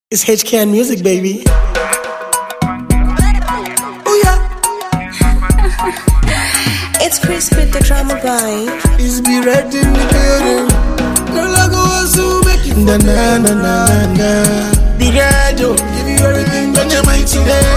It's HCAN music, baby. Oh yeah. It's Chris with the drama boy. It's be red in the building. Girl, I go so make you na na na na na. Be red, yo. Give you everything that you might today.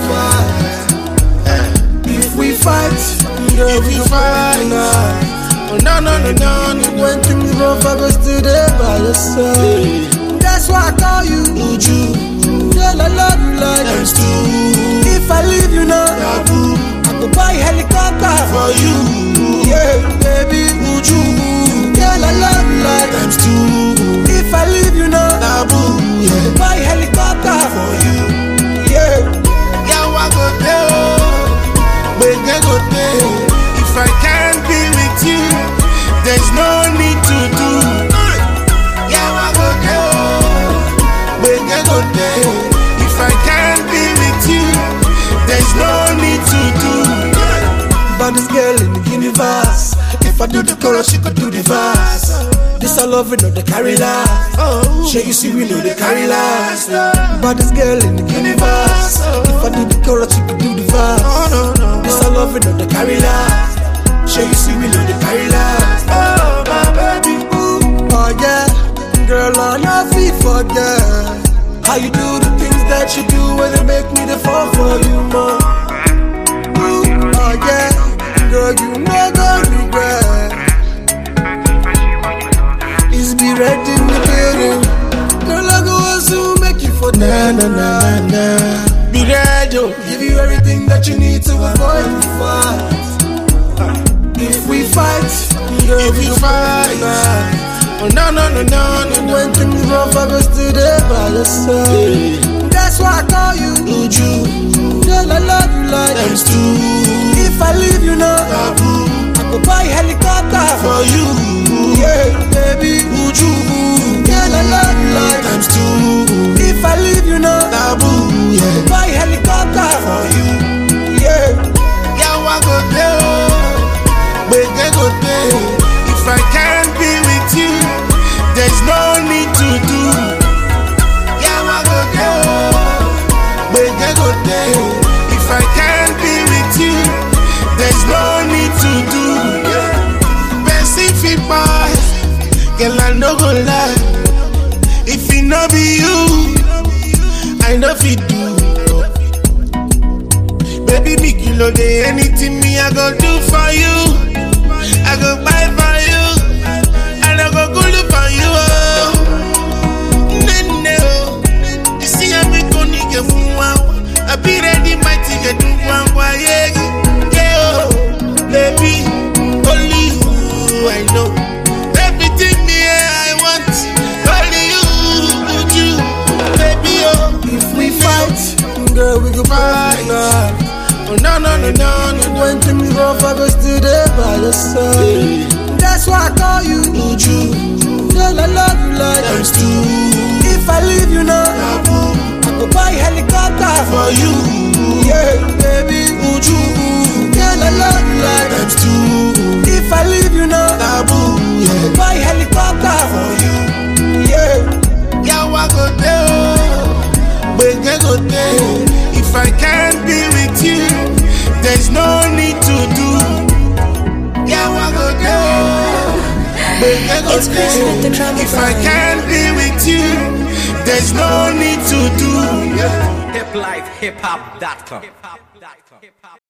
If we fight, girl, we fight now. Oh no no no no no. When things rough, I go stay there by your side. That's why I call you Uju. Girl, I love you like times two. If I leave you now, I go buy helicopter for you. Yeah, baby, Uju. Girl, I love you like times two. If I leave you now, I go buy helicopter for you. Yeah, yeah, I go there, but I go there. If I can't be with you, there's no need to do. Yeah, I go there. If I can't be with you, there's no need to do. But this girl in the universe, if I do the chorus, she could do the verse. This I love, we know they carry last. Shall you see, we know they carry last. But this girl in the universe, if I do the chorus, she could do the verse. This I love, we know they carry last. Shall you see, we know they carry last. Oh, my baby, ooh, oh yeah. Girl, I'm not fit for that. How you do the things that you do when they make me the fall for you more. Ooh, oh yeah, girl, you never regret. It's be red in the building. Girl, I go also make you for na na na na. Be red, yo. Give you everything that you need to avoid the fight. If we fight, girl, if we fight now. Oh no no no no no. When things rough, I go stay there by your side. That's why I call you Uju. Girl, I love you like times two. If I leave you now, I go buy helicopter for you. Yeah, baby, Uju. Girl, I love you like times two. If I leave you now, I go buy helicopter for you. Yeah, yeah, I go there, but I go there. If I can't be with you, there's no need to do. Yeah, I go there, but I go there. If I can't be with you, there's no need to do. Best if it pass, girl, I no go lie. If it no be you, I know if it do. Baby, me kilo day, anything me I go do for you. I go buy for you, and I go good for you. No, you see I'm going to get one. I be ready, my ticket to one. Yeah, baby, only you I know. Everything me I want, only you, baby. Oh, if we fight, girl, we go fight now. Oh no no no no no. When things rough, I go stay there by your side. That's why I call you Uju. Girl, I love you like times two. If I leave you now, I go buy helicopter for you. Yeah, baby, Uju. Girl, I love you like times two. If I leave you now, I go buy helicopter for you. Yeah, yeah, I go there, but I go there. If I can't be with you, there's no need to do. Yeah, I go there, but I go there. If I can't be with you, there's no need to do. hiplifehiphop.com